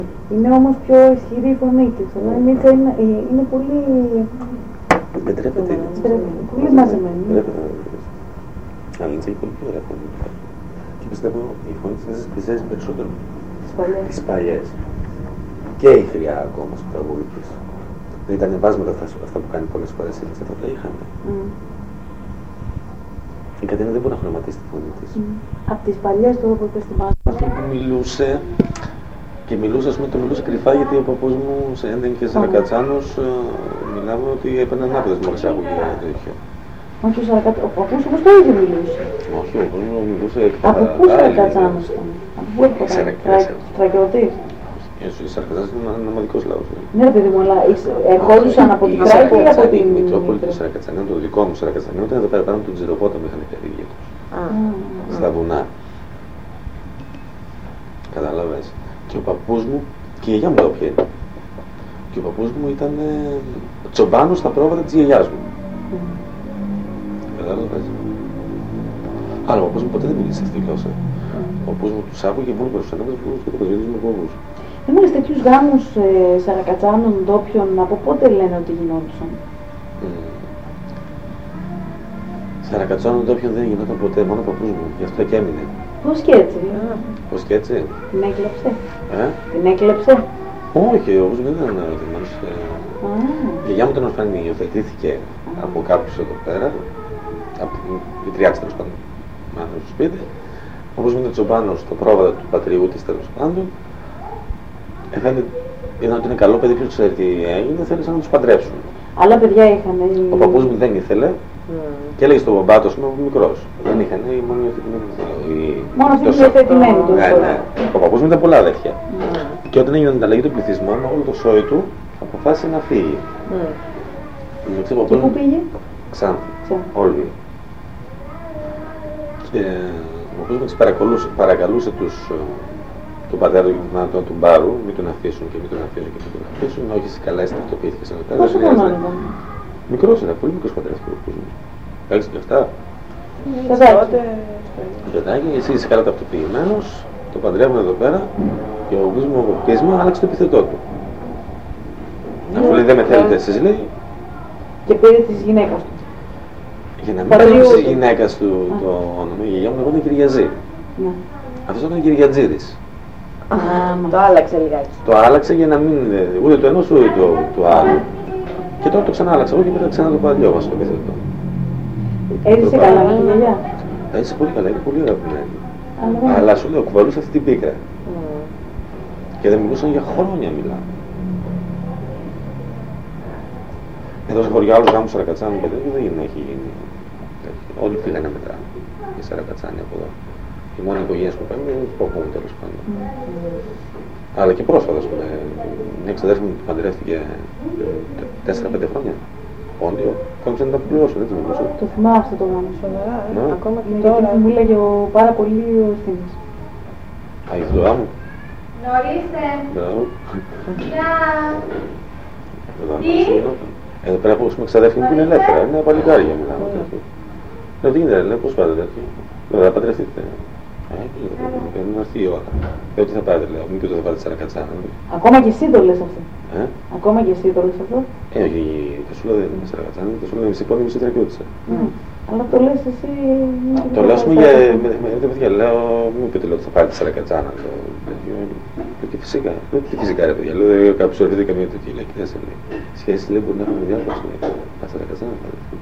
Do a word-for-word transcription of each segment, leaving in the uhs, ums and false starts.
Είναι όμως πιο ισχυρή η φωνή της, αλλά είναι, είναι, είναι πολύ... Δεν τρέπεται. Πολύ μαζεμένη. Αλλά είναι πολύ πιο ωραία φωνή. Και πιστεύω η φωνή της ζέζει περισσότερο. Τις παλιές. Και η χρειά ακόμα στο τραγούδι της. Δεν ήταν βάσματα αυτά που κάνει πολλές φορές, εμείς αυτά τα είχαμε. Η Κατερίνα δεν μπορεί να χρωματίσει τη φωνή της. Από τις παλιές τώρα που είπες στη Μάζα. Αυτό που μιλούσε, και μιλούσε, ας πούμε, το μιλούσε κρυφά, γιατί ο παππούς μου σε Έντεν και σε Σαρακατσάνος μιλάμε ότι έπαιρναν άπεδες μόλις άκουγε τέτοιο. Όχι ο Σαρακατσάνος, ο παππούς όμως το ίδιο μιλούσε. Όχι, ο παππούς μου μιλούσε εκ τα... Από πού Σαρακατσάνος ήταν, από πού έρχονταν, στρατιώτης. Η Σαρακατσάνος είναι ένα νομαδικός λαός. Ναι παιδί μου, αλλά ερχόντουσαν από την Κράκη ή από την... Η Μητρόπολη του Σαρακατσανίου, το δικό μου Σαρακατσανίου, ήταν εδώ πέρα πάνω από τον Τζιροπόταμο, είχαν κατοικία τους. Στα βουνά. Κατάλαβες. Και ο παππούς μου, και η γιαγιά μου τα όποια είναι. Και ο παππούς μου ήταν τσομπάνος στα πρόβατα της γιαγιάς μου. Κατάλαβες. Αλλά ο παππούς μου ποτέ δεν μίλησε αυτή τη γλώσσα. Ο παππούς μου τους άκουγε μόνο περισσότερο και το προσβητής μου κόμβους. Δεν μόλις τέτοιους γάμους ε, Σαρακατσάνων, ντόπιων, από πότε λένε ότι γινόντουσαν? Mm. Σαρακατσάνων, ντόπιων δεν γινόταν ποτέ, μόνο ο παππούς μου, γι' αυτό και έμεινε. Πώς και έτσι? Yeah. Πώς και έτσι? Την έκλεψε? Ε? Την έκλεψε? Όχι, ο παππούς μου δεν ήταν ερωτημένος. Η γιαγιά μου ήταν ορφανή, υιοθετήθηκε από κάποιους εδώ πέρα, από την τριάξη τέλος πάντων, με άνθρωπος στο σπίτι. Ο παππούς μου ήταν τσομπάνος στο πρόβατο του πατριού της τέλος πάντων. Έφερε, είδαν ότι είναι καλό παιδί, ποιος ξέρει τι έγινε, θέλησαν να τους παντρέψουν. Άλλα παιδιά είχαν. Ο παππούς μου δεν ήθελε mm. και έλεγε στον μπαμπά του, ας πούμε, μικρός. Δεν είχαν, μόνο υιοθετημένοι. Μόνο αυτοί υιοθετημένοι του. Ναι, ναι. Ο παππούς μου ήταν πολλά αδέρφια. Mm. Και όταν έγινε η ανταλλαγή των πληθυσμών, όλο το σόι του αποφάσισε να φύγει. Mm. Και, και πού πήγε? Ξάνθη. Όλοι. Και ο παππούς μου τις παρακαλούσε τους τον πατέρα του να τον πάρουν, μην τον αφήσουν και μην τον αφήσουν και μην τον αφήσουν, όχι σε καλά αισθητοποιήθηκες ένα τέλος. Πόσο χρόνο ήταν? Μικρός ήταν, πολύ μικρός πατέρας του παππούς μου. Έξι και εφτά. Παιδάκι, εσύ είσαι καλά ταυτοποιημένος, το παντρεύουν εδώ πέρα και ο παππούς μου από πείσμα άλλαξε το επιθετό του. Αφού λέει δεν με θέλετε εσείς, λέει. Και πήρε της γυναίκας του. Για να μην πάρει της γυναίκας του το όνομα, η γιαγιά μου λεγόταν Κυριαζή. Αυτός ήταν Κυριατζίδης. Α, το άλλαξε λιγάκι. Το άλλαξε για να μην είναι ούτε το ενός ούτε το, το άλλο. Και τώρα το ξανά άλλαξα εγώ και μετά ξανά το παλιό μας το επιθετό. Έζησε καλά με τη γιαγιά? Έζησε πολύ καλά, είναι πολύ αγαπημένη. Αλλά σου λέω, κουβαλούσε αυτή την πίκρα. Mm. Και δεν μιλούσαν για χρόνια μιλάμε. Εδώ σε χωριά άλλους γάμους Σαρακατσάνου και τέτοιο δεν έχει γίνει. Όλοι φύγανε μετά οι Σαρακατσάνοι από εδώ. Οι μόνοι οικογένειες που παίρνουν είναι που ακούμε τέλος πάντων. Mm. Αλλά και πρόσφατα, ας πούμε, μια ξαδέρφη μου παντρεύτηκε τέσσερα πέντε χρόνια. Όντιο, ακόμα δεν τα πληρώσουν, έτσι μου πούσαν. Το θυμάμαι αυτό το γάμο. Σοβαρά, ναι. Ακόμα και τώρα. Μου έλεγε πάρα πολύ ο Ευθύμης. Α, η το γάμο. Νωρίστε. Μπράβο. Γεια. Τι. Εδώ πέρα έχουμε ξαδέρφη μου που είναι ελεύθερα, είναι παλικάρια μιλάμε. Λέω τι γίνεται, λέει, πώς πάτε τέτοιο. Λέω, θα παντρευτείτε. Ε, πρέπει να έρθει η ώρα. Λέω τι θα πάτε, λέω, μην και το θα πάτε Σαρακατσάνα. Ακόμα και εσύ το λες αυτό. Ε? Ακόμα και εσύ το λες αυτό. Ε, όχι, το σου λέω δεν είναι Σαρακατσάνα, το σου λέω μισή πόλη, μισή τρακιώτησα. Αλλά το λες εσύ... Το λέω, ας πούμε, για τα παιδιά, λέω, μην πείτε λέω ότι θα πάρετε Σαρακατσάνα. Και φυσικά, τι φυσικά ρε παιδιά, λέω, κάποιος ορθείτε καμία τέτοια λέει, κοιτάξτε, λέει, σχέσεις λέει μπορεί να έχουμε διάφορες, λέει, τα Σαρακατσάνα.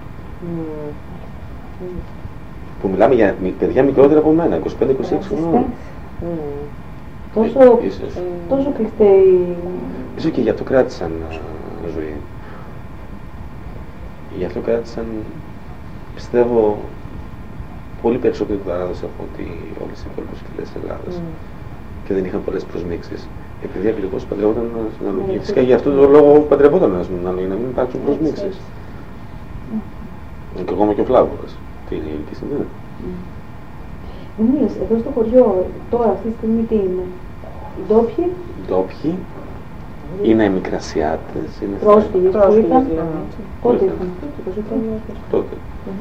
Που μιλάμε για παιδιά μικρότερα από μένα, είκοσι πέντε είκοσι έξι χρονών. Τόσο, τόσο κλειστή. Ίσως και γι' αυτό κράτησαν ζωή. Γι' αυτό κράτησαν, πιστεύω, πολύ περισσότερη παράδοση από ότι όλες οι υπόλοιπες φυλές της Ελλάδας. Mm. Και δεν είχαν πολλές προσμίξεις. Επειδή ακριβώς παντρευόταν στην αναλογία. Mm. Φυσικά για αυτόν τον λόγο παντρευόταν στην αναλογία, να μην υπάρξουν προσμίξεις. Mm. Και ακόμα και ο Φλάβορας. Τι είναι η ηλικία στιγμή. Δεν μου λες, εδώ στο χωριό, τώρα αυτή τη στιγμή τι είναι? Οι ντόπιοι. Οι ντόπιοι είναι οι Μικρασιάτες. Πρόσφυγες που ήταν. Πότε ήταν? Τότε.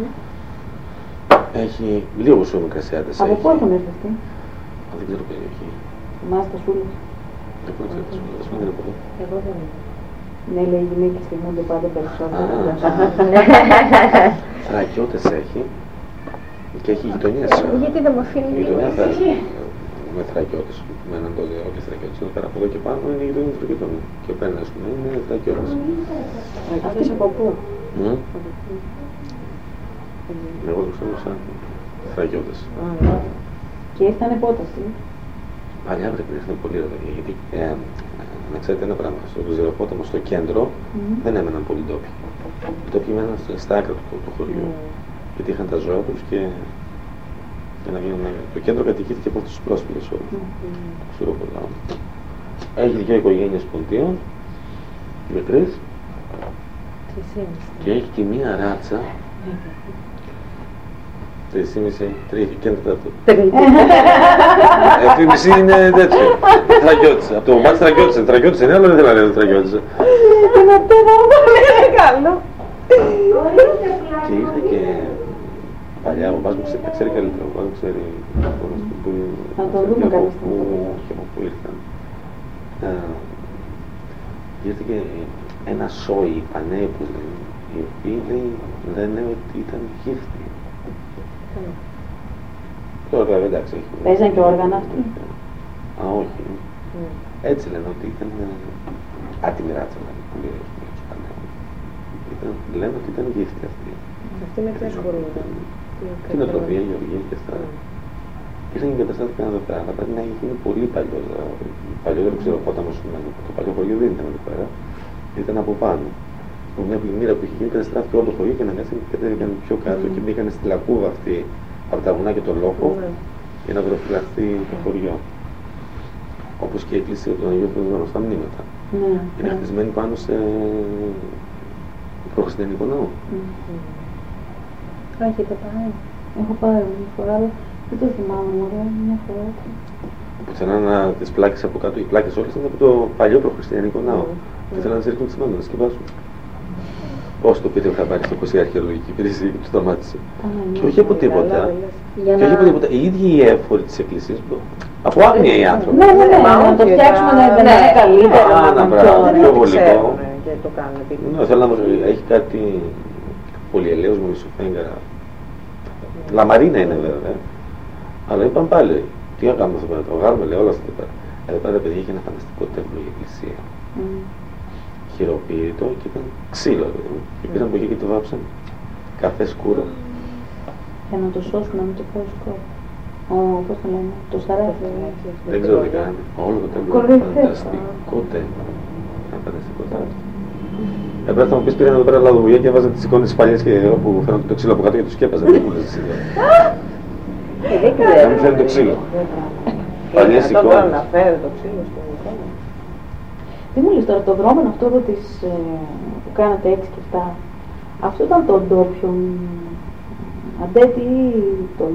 Έχει λίγους ο Μικρασιάτες. Από πού έχουν έρθει αυτοί? Δεν ξέρω περιοχή. Εμάς τα Σούλες. Εγώ δεν ξέρω, δεν είναι πολύ. Εγώ δεν είμαι. Ναι, λέει, οι γυναίκες θυμούνται πάντα περισσότερο. Θρακιώτες έχει και έχει γειτονιές. Γιατί δεν μου αφήνει Η γειτονιά θα ησυχία. με θρακιώτες. Με έναν τότε, όχι θρακιώτες. Είναι πέρα από εδώ και πάνω είναι η γειτονιά του γειτονιού. Και πέρα, ας πούμε, είναι θρακιώτες. Αυτές από πού? Εγώ το ξέρω σαν θρακιώτες. Και ήρθανε πότε αυτοί? Παλιά πρέπει να ήρθαν πολύ ωραία, γιατί ε, να ξέρετε ένα πράγμα, στο Ξηροπόταμο, στο κέντρο, mm. δεν έμεναν πολλοί ντόπιοι. Οι ντόπιοι έμεναν στα άκρα του, του χωριού, mm. γιατί είχαν τα ζώα τους και, και να γίνουν, το κέντρο κατοικήθηκε από αυτούς τους πρόσφυγες όλους, mm. το Ξηροπόταμο. Έχει δύο οικογένειες ποντίων, μικρές, και έχει και μία ράτσα, τρεις ή μισή, τρία και ένα τέταρτο. Αυτή η μισή είναι τέτοιο. Τρακιώτησα. Από το κομμάτι τρακιώτησα. Τρακιώτησα είναι, αλλά δεν θέλω να λέω τρακιώτησα. Είναι πολύ καλό. Και ήρθε και παλιά, ο πας μου τα ξέρει καλύτερα. Ο πας μου ξέρει να το δούμε κάποια στιγμή. Και από πού ήρθαν. Ήρθε και ένα σόι πανέοι που λέει, οι οποίοι λένε ότι ήταν γύφτη. Τώρα εντάξει. Παίζαν και όργανα αυτοί? Α, όχι. Mm. Έτσι λένε ότι ήταν άτιμη ράτσα, που λέει τους Πανέους. Λένε ότι ήταν γύφτη αυτή. Αυτή με ποια ασχολούνται? Την οτροφία, η γεωργία και αυτά. Ήρθαν και εγκαταστάθηκαν εδώ πέρα, αλλά πρέπει να είναι πολύ παλιό. Παλιότερο Ξηροπόταμο, το παλιό χωριό δεν ήταν εδώ πέρα, ήταν από πάνω. Με μια πλημμύρα που είχε γίνει, καταστράφηκε όλο το χωριό και αναγκάστηκαν και κατέβηκαν πιο κάτω mm. και μπήκαν στη λακκούβα αυτή από τα βουνά και το λόφο mm. για να προφυλαχθεί το χωριό. Όπως και η εκκλησία του Αγίου Θεοδόρου στα μνήματα. Mm. Είναι χτισμένη πάνω σε προχριστιανικό ναό. Mm. Έχετε πάει? Έχω πάει μια φορά, αλλά δεν το θυμάμαι μωρέ, μια φορά. Πουθενά να τις πλάκες από κάτω, οι πλάκες όλες ήταν από το παλιό προχριστιανικό ναό. Mm. Και ήθελαν να τις ρίχνουν τις μάνες, να σκεπάσουν. Πώς το πήρε ο χαμπάρι στο Κωσία Αρχαιολογική Υπηρεσία και του σταμάτησε. Και όχι από τίποτα. Και όχι από τίποτα. Οι ίδιοι οι έφοροι της Εκκλησίας, από άγνοια οι άνθρωποι. Ναι, ναι, ναι, να το φτιάξουμε να είναι καλύτερο. Ένα πράγμα, πιο βολικό. Ναι, θέλω να έχει κάτι πολυελαίος με μισοφέγγαρα. Λαμαρίνα είναι βέβαια. Αλλά είπαν πάλι, τι να κάνουμε εδώ πέρα, το βγάλουμε λέει όλα αυτά εδώ πέρα. Εδώ πέρα παιδιά είχε ένα φανταστικό τέμπλο η Εκκλησία. Χειροποίητο και ήταν ξύλο. Και πήραν από εκεί και το βάψαν. Καφέ σκούρο. Για να το σώσουν, να μην το φάει σκόρ. Ω, πώς το λένε, το σαράκι. Δεν ξέρω τι κάνει. Όλο το τέμπλο είναι φανταστικό τέμπλο. Ένα φανταστικό τέμπλο. Έπρεπε να μου πεις πήραν εδώ πέρα λαδοβουλιά και έβαζαν τις εικόνες τις παλιές και που φέρνουν το ξύλο από κάτω και τους σκέπαζαν. Δεν μου λες εσύ εδώ. Να μην φέρνει το ξύλο. Παλιές εικόνες. Να φέρει το ξύλο στην εικόνα. Τι μου λες τώρα, το δρόμο αυτό εδώ της, ε, που κάνατε έξι και εφτά, αυτό ήταν τον ντόπιο αντέτη ή τον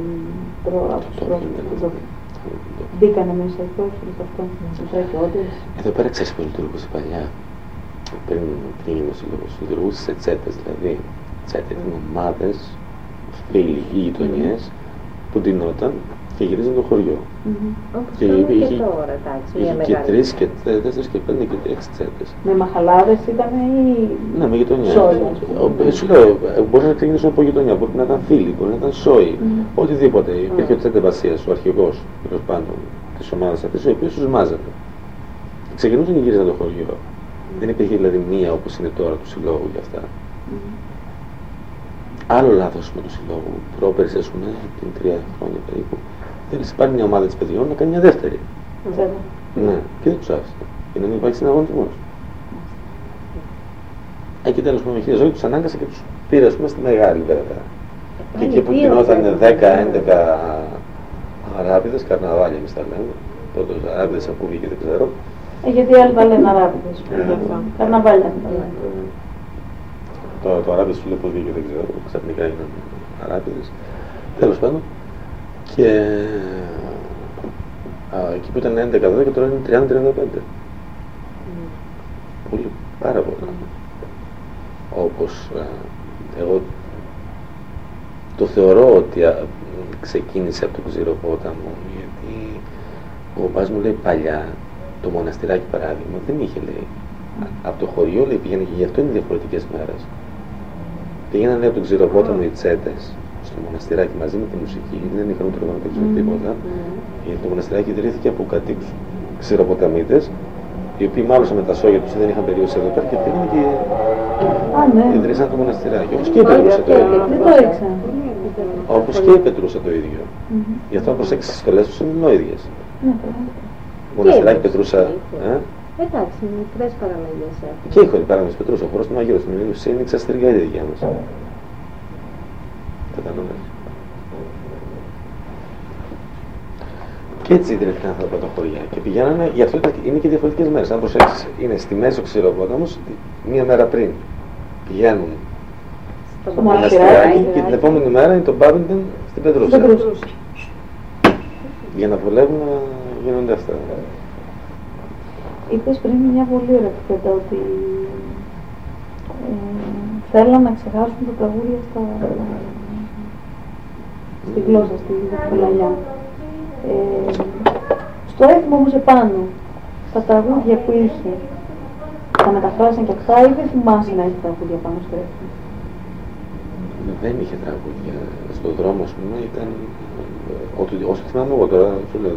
τρόπο, μπήκανε μέσα οι πρόσφυγες αυτών, τους στρατιώτες? Εδώ πέρα ξέρεις που λειτουργούσε παλιά. Πριν γίνει ο σύλλογος, λειτουργούσε σε τσέτες, δηλαδή τσέτες ήταν ομάδες, φίλοι ή γειτονιές που ντυνόταν και γυρίζαν το χωριό. Όπως και είχε τώρα, εντάξει, είχε και τρεις και τέσσερις και πέντε και έξι τσέτες. Με μαχαλάδες ήταν ή ναι, με γειτονιά. Σόι. Σου λέω, μπορεί να ξεκινήσουν από γειτονιά, μπορεί να ήταν φίλοι, μπορεί να ήταν σόι, οτιδήποτε. Υπήρχε ο τσέτε Βασίας, ο αρχηγός, τέλος πάντων, της ομάδας αυτής, ο οποίος τους μάζατε. Ξεκινούσαν και γύριζαν το χωριό. Δεν υπήρχε δηλαδή μία όπως είναι τώρα του συλλόγου για αυτά. Mm. Άλλο λάθος με του συλλόγου, πρόπερση ας πούμε, την τρία χρόνια περίπου, θέλησε πάρει μια ομάδα της παιδιών να κάνει μια δεύτερη. Mm. Ναι, και δεν τους άφησε. Για να μην υπάρχει συναγωνισμός. Mm. Εκεί τέλος πάντων η ζωή τους ανάγκασε και τους πήρε ας πούμε στη μεγάλη βέβαια. Mm. Και εκεί που γινόταν δέκα έντεκα αράπηδες, καρναβάλια εμείς τα λέμε, τότε αράπηδες από βγήκε δεν ξέρω. Ε, γιατί άλλοι τα λένε αράπηδες, καρναβάλια τα λένε. Το, το αράπηδες σου λέει πως βγήκε δεν ξέρω, ξαφνικά είναι αράπηδες. Τέλος πάντων. Και α, εκεί που ήταν έντεκα δώδεκα τώρα είναι τριάντα τριάντα πέντε. Mm. Πολύ, πάρα πολλά. Mm. Όπως α, εγώ το θεωρώ ότι α, ξεκίνησε από το Ξηροπόταμο, γιατί ο παπάς μου λέει παλιά το μοναστηράκι παράδειγμα δεν είχε, λέει. Από το χωριό, λέει, πήγαινε και γι' αυτό είναι διαφορετικές μέρες. Πήγαιναν από τον Ξηροπόταμο οι τσέτες στο μοναστηράκι μαζί με τη μουσική, δεν είχαν ούτε να παίξουν τίποτα. Γιατί το μοναστηράκι ιδρύθηκε από κατοίκους Ξηροποταμίτες, οι οποίοι μάλωσαν με τα σόγια τους δεν είχαν περιώσει εδώ πέρα και πήγαν και ιδρύσαν το μοναστηράκι. Όπως και η Πετρούσα το ίδιο. Δεν το ήξερα. Όπως και η Πετρούσα το ίδιο. Γι' αυτό αν προσέξεις τις στολές τους είναι νόηδιες. Μοναστηράκι Πετρούσα. Εντάξει, μικρές παραμελίες έχουν. Και η χωρή παράμελες Πετρούσα, ο χώρος του Μαγείρου στην Ουσία είναι εξαστερικά η δικιά μας. Κατανοείς. Και έτσι ιδρύθηκαν αυτά τα πρώτα χωριά. Και πηγαίνανε, γι' αυτό είναι και διαφορετικές μέρες. Αν προσέξεις, είναι στη μέση ο Ξηροπόταμος, μία μέρα πριν πηγαίνουν στο μοναστηράκι και την επόμενη μέρα είναι το Μπάβινγκτον στην Πετρούσα. Για να βολεύουν να γίνονται αυτά. Είπες πριν μια πολύ ωραία κουβέντα ότι ε, θέλαν να ξεχάσουν τα τραγούδια στα, στη γλώσσα, στη Βελαλιά. Ε, στο έθιμο όμως επάνω, τα τραγούδια που είχε, τα μεταφράσαν και αυτά ή δεν θυμάσαι να έχει τραγούδια πάνω στο έθιμο? Δεν είχε τραγούδια. Στον δρόμο, ας πούμε, ήταν... Όσο θυμάμαι εγώ τώρα, σου λέω,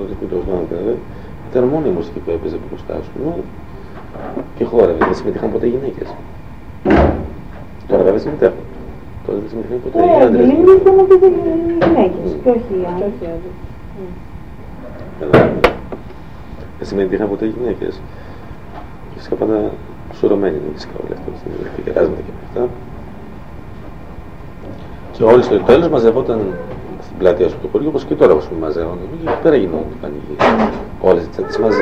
ήταν μόνο η μουσική που έπαιζε μπροστά, ας πούμε, και χόρευε, δεν συμμετείχαν ποτέ γυναίκες. Τώρα βέβαια συμμετέχουν. Τώρα δεν συμμετείχαν ποτέ οι άντρες. Ωραία, δεν ήταν ότι δεν γυναίκες και όχι οι άντρες. Δεν συμμετείχαν ποτέ οι γυναίκες. Και φυσικά πάντα σουρωμένοι είναι φυσικά όλα αυτά, και κεράσματα και αυτά. Και όλοι στο τέλος μαζευόταν στην πλατεία σου του χωριού, όπως και τώρα που μαζεύονται. Και εκεί πέρα γινόταν το πανηγύρι. Όλες τις τσέτες μαζί.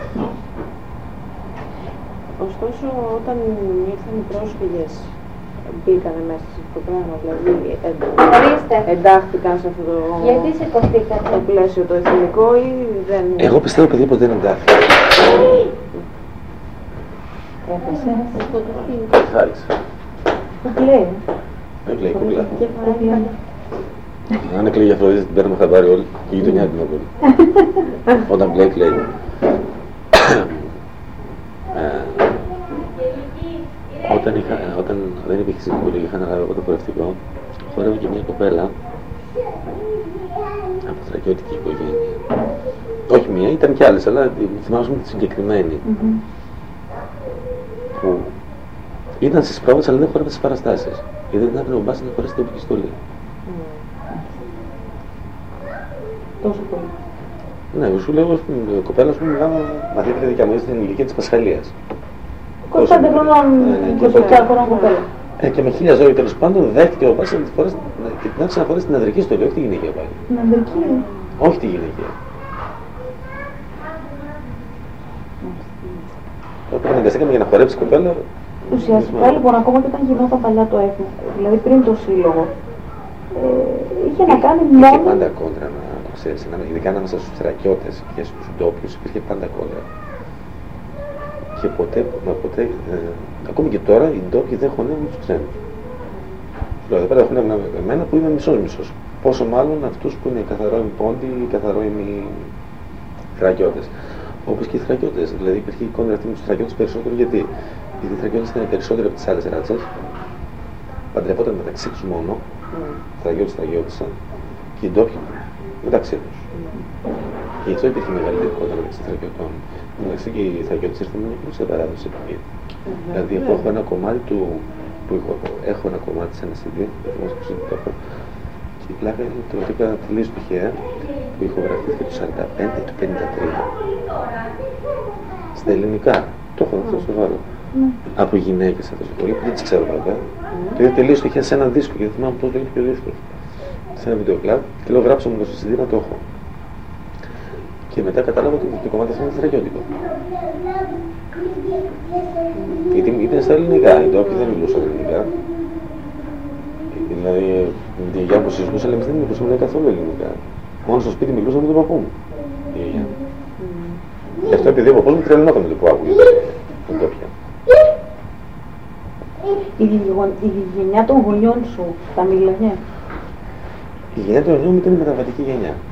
Ωστόσο, όταν ήρθαν οι πρόσφυγες, μπήκανε μέσα στο πράγμα, δηλαδή εντα... εντάχθηκαν σε αυτό το, Γιατί σηκωθήκατε? το πλαίσιο το εθνικό ή δεν... Εγώ πιστεύω παιδί πως δεν εντάχθηκε. Έπεσε. Χάριξε. Κουκλέ. Έκλαιε η κουκλά. Αν έκλαιγε η Αφροδίτη την παίρνουμε χαμπάρι όλοι και η γειτονιά την όλη. Όταν μπλέει, κλαίει. Όταν, είχα, όταν δεν υπήρχε συμβουλή, είχα αναλάβει από το χορευτικό, χορεύω και μια κοπέλα από στρατιώτικη οικογένεια. Όχι μία, ήταν κι άλλες, αλλά θυμάμαι τη συγκεκριμένη. Mm-hmm. Που ήταν στις πρόβες, αλλά δεν χορεύε στις παραστάσεις. Γιατί δεν έπρεπε ο μπάς να χορέσει την τοπική στολή. Mm. Τόσο πολύ. Ναι, σου λέω, η κοπέλα σου μιλάμε μαθήτρια δικιά μου, στην ηλικία της Πασχαλίας. είκοσι πέντε χρονών, είκοσι πέντε χρονών κοπέλα. Ε, και με χίλια ζώη τέλος πάντων δέχτηκε ο Πάσης και την άφησε να φορέσει την ανδρική στολή, όχι τη γυναικεία πάλι. Την ανδρική. Όχι τη γυναικεία. Όταν αναγκαστήκαμε για να χορέψει η κοπέλα. Ουσιαστικά λοιπόν, ακόμα και όταν γινόταν παλιά το έθνο, δηλαδή πριν το σύλλογο, ε, είχε να κάνει μόνο. Είχε πάντα κόντρα, να το ξέρεις, ειδικά ανάμεσα στους στρατιώτες και στους ντόπιους, υπήρχε πάντα κόντρα. Και ποτέ, μα ποτέ, ε, ακόμη και τώρα οι ντόπιοι δεν χωνεύουν τους ξένους. Δηλαδή εδώ πέρα χωνεύουν εμένα που είμαι μισός μισός. Πόσο μάλλον αυτούς που είναι καθαρό πόντι ή καθαρό θρακιώτες. Όπως και οι θρακιώτες. Δηλαδή υπήρχε η κόντρα αυτή με τους θρακιώτες περισσότερο γιατί. Γιατί οι θρακιώτες ήταν περισσότεροι από τις άλλες ράτσες. Παντρευόταν μεταξύ τους μόνο. Mm. Θρακιώτες θρακιώτησαν και οι ντόπιοι μεταξύ τους. Mm. Και γι' αυτό υπήρχε μεγαλύτερη κόντρα μεταξύ θρακιωτών. Εντάξει, και οι θρακιώτες ήρθαν με μια πλούσια παράδοση. Mm-hmm. Δηλαδή, εγώ έχω ένα κομμάτι του. Που έχω, έχω ένα κομμάτι σε ένα σι ντι, δεν θυμάμαι πώς το έχω. Και η πλάκα είναι το ότι έκανα τελείως τυχαία που ηχογραφήθηκε το σαράντα πέντε και το πενήντα τρία. Στα ελληνικά. Το έχω αυτό στο βάλω. Mm. Από γυναίκες αυτό το πολύ που δεν τις ξέρω βέβαια. Mm. Το είδα τελείως τυχαία σε ένα δίσκο και δεν θυμάμαι πώς λέγεται και ο δίσκος. Σε ένα βιντεοκλαμπ και λέω γράψα μου το σι ντι να το έχω. Και μετά κατάλαβα ότι το κομμάτι αυτό είναι θρακιώτικο. Γιατί ήταν στα ελληνικά, οι ντόπιοι δεν μιλούσαν ελληνικά. Δηλαδή, με τη γιαγιά που συζητούσα, αλλά εμείς δεν μιλούσαμε καθόλου ελληνικά. Μόνο στο σπίτι μιλούσαμε με τον παππού μου. Η γιαγιά. Γι' αυτό επειδή ο παππούς μου τρελνόταν με το που άκουγε τον ντόπια. Η γενιά των γονιών σου τα μίλαγε? Η γενιά των γονιών μου ήταν η μεταβατική γενιά.